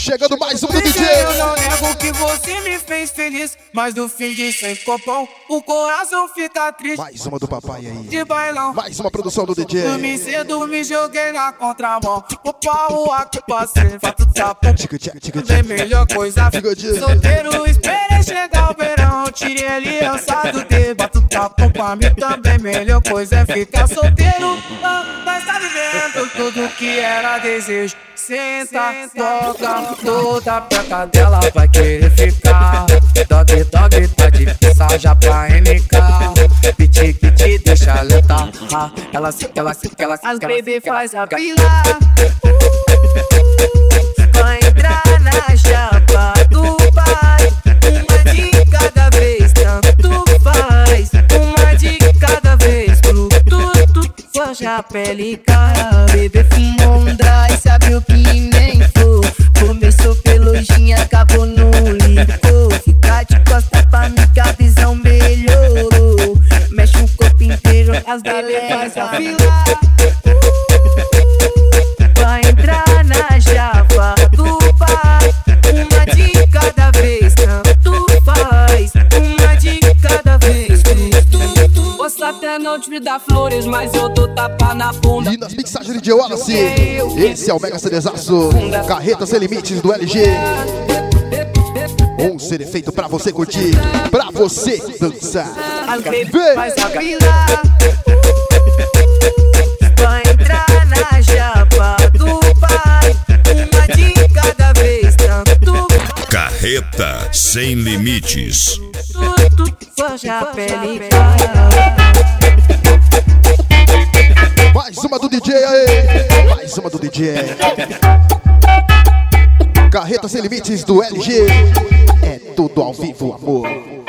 Chegando mais um do DJ. Eu não nego que você me fez feliz, mas no fim de sem copão, o coração fica triste. Mais uma do papai aí. De bailão. Mais uma produção do DJ. Dormi cedo, me joguei na contramão. O pau aqui passei, fato tapo. Tem melhor coisa. Solteiro, esperei chegar o verão. Tirei aliança do dedo, bato tapo pra mim também. Melhor coisa é ficar solteiro. Mas tá vivendo tudo que era desejo. Senta, toca, toda peca dela vai querer ficar. Dog, dog, tá de já pra MK. Piti, piti, deixa lenta. Ela se, as bebê faz a fila. Vai entrar na chapa do pai. Uma de cada vez, tanto faz. Uma de cada vez, pro tudo. Forja a pele, cara. Bebê fumou um dry, sabe o que nem for. Começou pelojinha, acabou no licor. Fica de costa pra mim que a visão melhorou. Mexe o corpo inteiro, as bebê faz a fila. Vai entrar na chapa do pai. Uma de cada vez, tanto faz. Uma de cada vez, tudo. Posso até não te dar flores, mas eu dou tapa na bunda. E nas mixagens de Wallace, esse é o Mega CDzaço. Carreta Sem Limites do LG. Um CD feito pra você curtir, pra você dançar. Faz a fila. Vai entrar na chapa do pai. Uma de cada vez, tanto. Carreta Sem Limites. Tudo forja a pele. Mais uma do DJ aí. Mais uma do DJ. Carreta Sem Limites do LG. É tudo ao vivo, amor.